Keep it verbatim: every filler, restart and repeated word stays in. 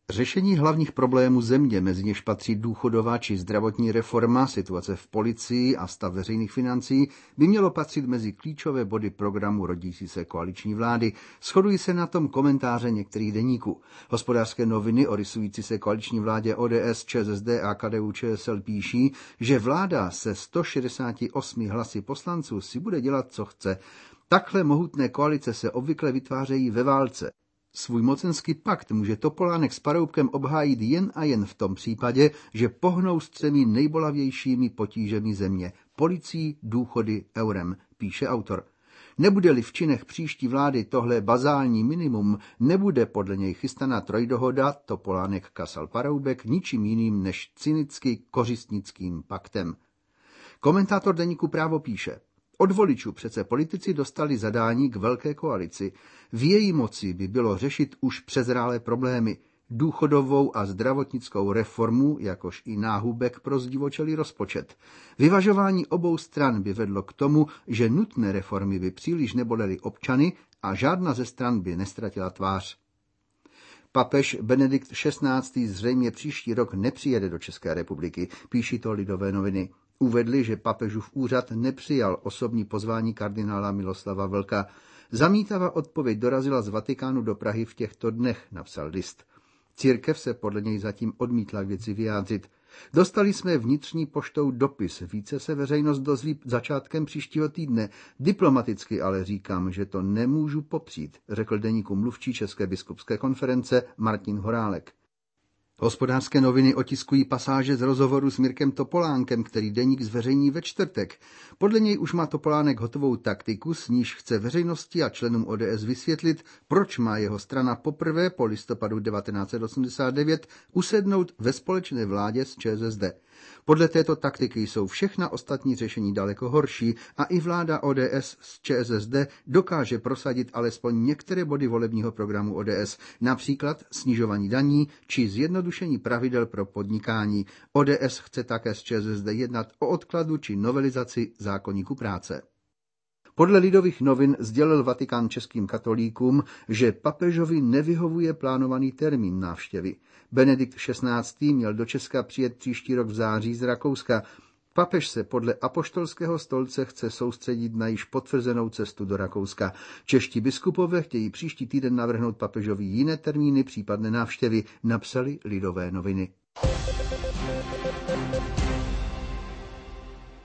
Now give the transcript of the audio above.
Řešení hlavních problémů země, mezi něž patří důchodová či zdravotní reforma, situace v policii a stav veřejných financí, by mělo patřit mezi klíčové body programu rodící se koaliční vlády. Shodují se na tom komentáře některých deníků. Hospodářské noviny o rysující se koaliční vládě O D S, ČSSD a K D U Č S L píší, že vláda se sto šedesáti osmi hlasy poslanců si bude dělat, co chce. Takhle mohutné koalice se obvykle vytvářejí ve válce. Svůj mocenský pakt může Topolánek s Paroubkem obhájit jen a jen v tom případě, že pohnou s třemi nejbolavějšími potížemi země – policií, důchody, eurem, píše autor. Nebude-li v činech příští vlády tohle bazální minimum, nebude podle něj chystaná trojdohoda Topolánek, Kasal, Paroubek ničím jiným než cynicky kořistnickým paktem. Komentátor deníku Právo píše: Od voličů přece politici dostali zadání k velké koalici. V její moci by bylo řešit už přezrálé problémy, důchodovou a zdravotnickou reformu, jakož i náhubek pro zdivočelý rozpočet. Vyvažování obou stran by vedlo k tomu, že nutné reformy by příliš nebolely občany a žádná ze stran by nestratila tvář. Papež Benedikt šestnáctý zřejmě příští rok nepřijede do České republiky, píší to Lidové noviny. Uvedli, že papežův úřad nepřijal osobní pozvání kardinála Miloslava Vlka. Zamítavá odpověď dorazila z Vatikánu do Prahy v těchto dnech, napsal list. Církev se podle něj zatím odmítla k věci vyjádřit. Dostali jsme vnitřní poštou dopis, více se veřejnost dozví začátkem příštího týdne. Diplomaticky ale říkám, že to nemůžu popřít, řekl deníku mluvčí České biskupské konference Martin Horálek. Hospodářské noviny otiskují pasáže z rozhovoru s Mirkem Topolánkem, který deník zveřejní ve čtvrtek. Podle něj už má Topolánek hotovou taktiku, s níž chce veřejnosti a členům O D S vysvětlit, proč má jeho strana poprvé po listopadu devatenáct set osmdesát devět usednout ve společné vládě s ČSSD. Podle této taktiky jsou všechna ostatní řešení daleko horší a i vláda O D S s ČSSD dokáže prosadit alespoň některé body volebního programu O D S, například snižování daní či zjednodušení pravidel pro podnikání. O D S chce také s ČSSD jednat o odkladu či novelizaci zákoníku práce. Podle Lidových novin sdělil Vatikán českým katolíkům, že papežovi nevyhovuje plánovaný termín návštěvy. Benedikt šestnáctý měl do Česka přijet příští rok v září z Rakouska. Papež se podle apoštolského stolce chce soustředit na již potvrzenou cestu do Rakouska. Čeští biskupové chtějí příští týden navrhnout papežovi jiné termíny případné návštěvy, napsali Lidové noviny.